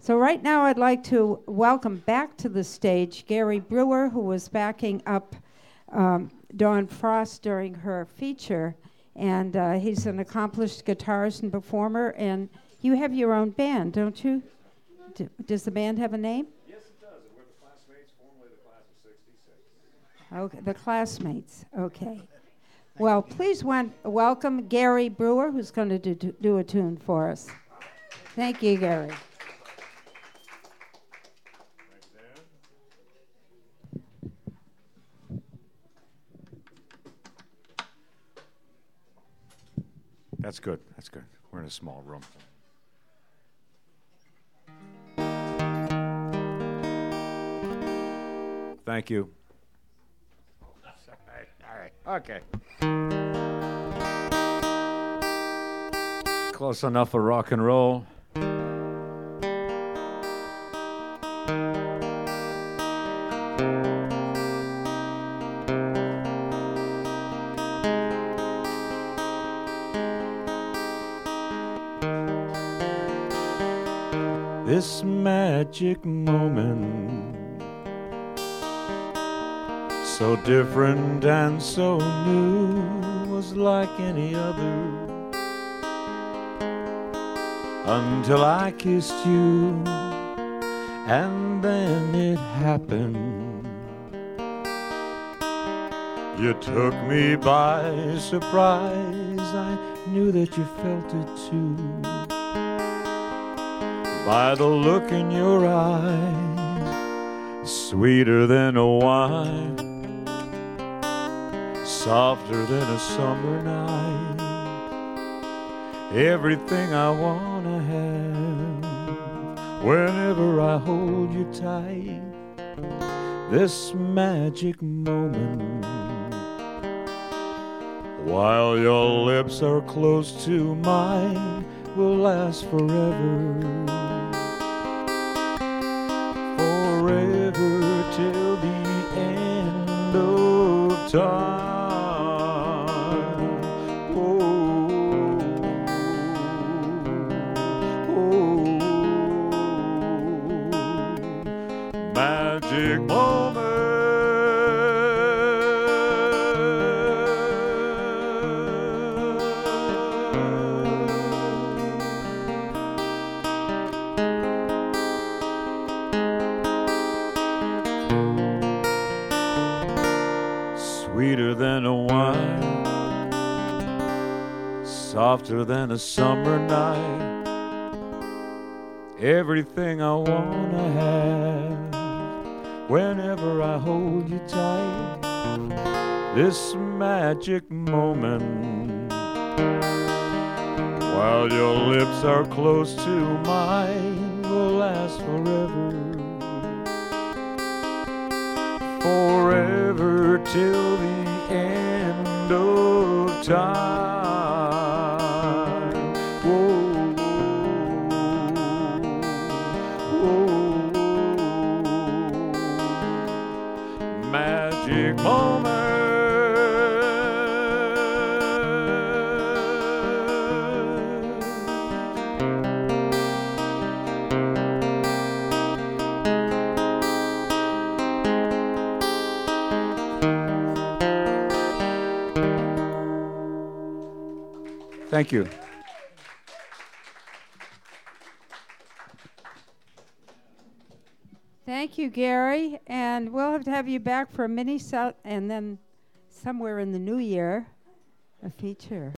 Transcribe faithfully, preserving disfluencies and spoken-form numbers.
So right now I'd like to welcome back to the stage Gary Brewer, who was backing up um, Dawn Frost during her feature. And uh, he's an accomplished guitarist and performer. And you have your own band, don't you? D- does the band have a name? Yes, it does. We're the Classmates, formerly the Class of sixty-six. Okay, the Classmates. Okay. Well, please want, welcome Gary Brewer, who's going to do, do, do a tune for us. Thank you, Gary. That's good. That's good. We're in a small room. Thank you. All right. All right. Okay. Close enough for rock and roll. This magic moment, so different and so new, was like any other, until I kissed you, and then it happened. You took me by surprise, I knew that you felt it too, by the look in your eyes, sweeter than a wine, softer than a summer night, everything I wanna have, whenever I hold you tight, this magic moment, while your lips are close to mine, will last forever. Forever till the end of time. Oh, oh, magic moment. Sweeter than a wine, softer than a summer night, everything I wanna have, whenever I hold you tight, this magic moment, while your lips are close to mine, will last forever. Forever till the end of time. Whoa, whoa, magic moment. Thank you. Thank you, Gary. And we'll have to have you back for a mini set and then somewhere in the new year, a feature.